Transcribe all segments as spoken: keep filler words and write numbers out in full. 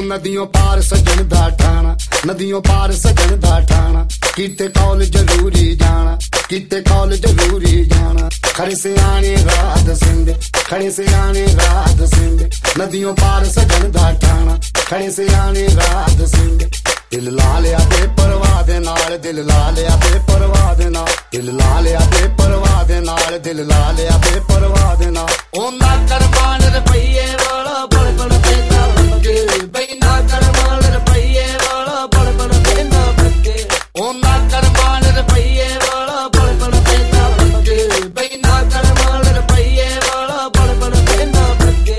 नदियों पार सजन दा ठाणा, नदियों पार सजन दा ठाणा, कीते कौल जरूरी जाना, कीते कौल जरूरी जाना। खड़े से आने रात सिंध, खड़े से आने रात सिंध, नदियों पार सजन दा ठाणा, खड़े से आने रात सिंध। दिल ला लिया ते परवाह दे नाल, दिल ला लिया ते परवाह दे नाल, दिल ला लिया ते परवाह दे नाल, दिल ला लिया ते परवाह दे नाल। ओ ना कर मान रुपये वाला बड़ बड़ देना बगे, बई ना कर मान रुपये वाला बड़ बड़ देना बगे। ओ ना कर मान रुपये वाला बड़ बड़ देना बगे, बई ना कर मान रुपये वाला बड़ बड़ देना बगे।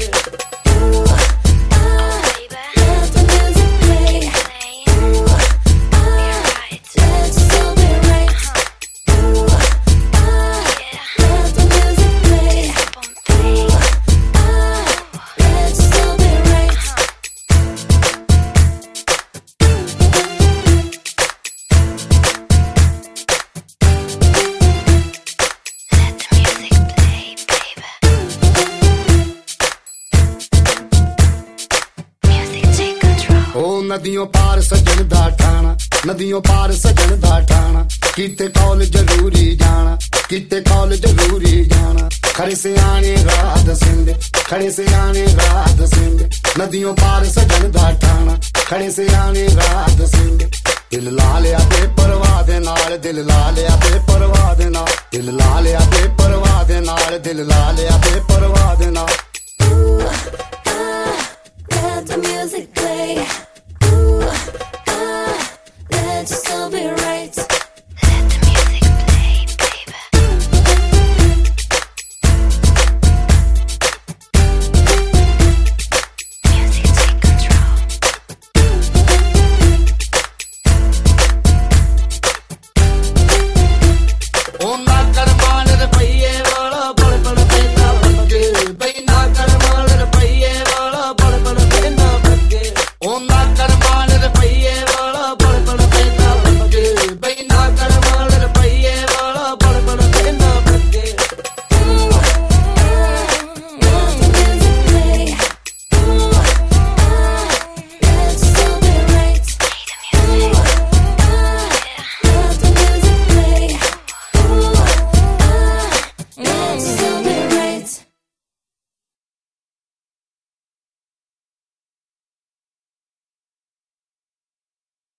नदियों पार सजन दा ठाणा, नदियों पार सजन दा ठाणा, कीते कौल जरूरी जाना, कीते कौल जरूरी जाना। खड़े से आने रात सिंध, खड़े से आने रात सिंध, नदियों पार सजन दा ठाणा, खड़े से आने रात सिंध। दिल ला लिया ते परवाह दे नाल, दिल ला लिया ते परवाह दे नाल, दिल ला लिया ते परवाह दे नाल, दिल ला लिया ते परवाह दे नाल। Ooh, ah, let the music play.